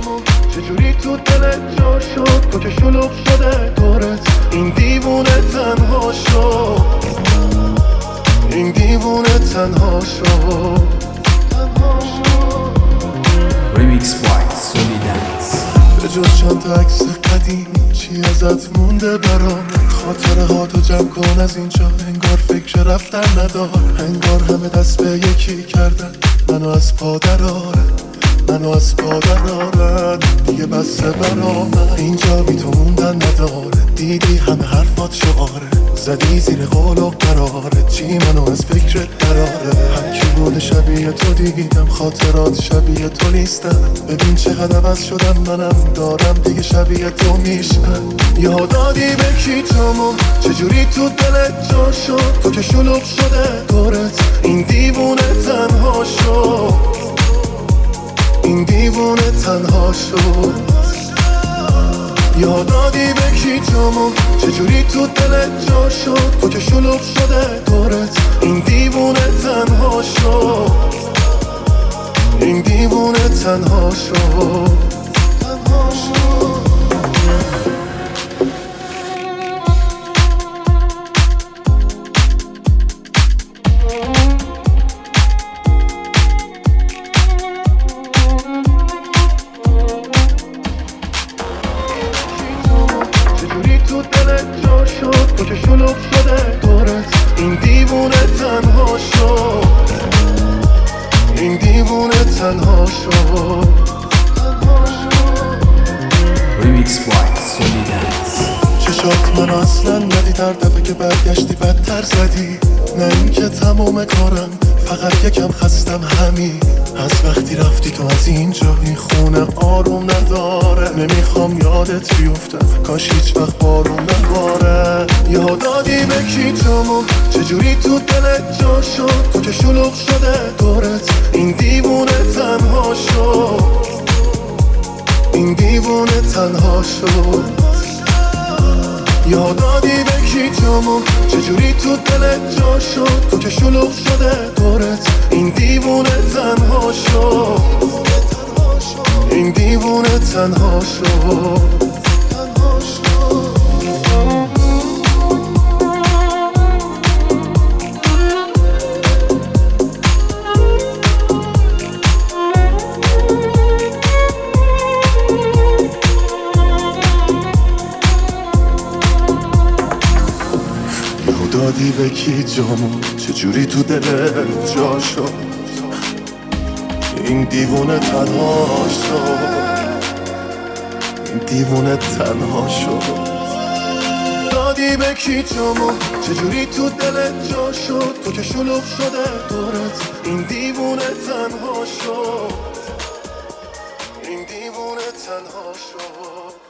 جامون چجوری تو دلت جا شد، تو که شلوغ شده دورت. این دیوونه تنها شد، این دیوونه تنها شد. Remix by Solidance. به جز چند تا عکس قدیم چی ازت مونده برام؟ خاطره ها تو جمع کن از اینجا، انگار فکر رفتن ندار. انگار همه دست به یکی کردن منو از پا درارن، منو از پا درارن. دیگه بسه برا من اینجا بی تو موندن نداره. دیدی همه حرفات شعاره، زدی زیر قول و قراره. چی منو از فکرت دراره؟ هر کی بود شبیه تو دیدم، خاطرات شبیه تو نیستم. ببین چقدر عوض شدم، منم دارم دیگه شبیه تو میشم. یادادی به کی جامون چجوری تو دلت جا شد، تو که شلوغ شده دورت. این دیوونه تنها شد، این دیوونه تنها شد. یادادی به کی جامون چجوری تو دلت جا شد، تو که شلوغ شده دورت. این دیوونه تنها شد، این دیوونه تنها شد. تو دلت جا شد، تو که شلوغ شده دورت. این دیوونه تنها شد، این دیوونه تنها شد. Remix by Solidance. چشات من اصلا ندید، هر دفعه که برگشتی بدتر زدی. نه این که تمام کارم، فقط یکم خستم همین. از وقتی رفتی تو از اینجا، این خونه آروم نداره. نمیخوام یادت بیفتم، کاش هیچ وقت بارون نباره. یادادی به کی جامون چجوری تو دلت جا شد، تو که شلوغ شده دورت. این دیوونه تنها شد، این دیوونه تنها شد. یادادی به کی جامون چجوری تو دلت جا شد، تو که شلوغ شده دورت. این دیوونه تنها شد، این دیوونه تنها شد. دادی به کی جامون چجوری تو دلت جا شد، این دیوونه تنها شد، این دیوونه تنها شد. دادی به کی جامون چجوری تو دلت جا شد، تو که شلوغ شده دورت. این دیوونه تنها شد، این دیوونه تنها شد.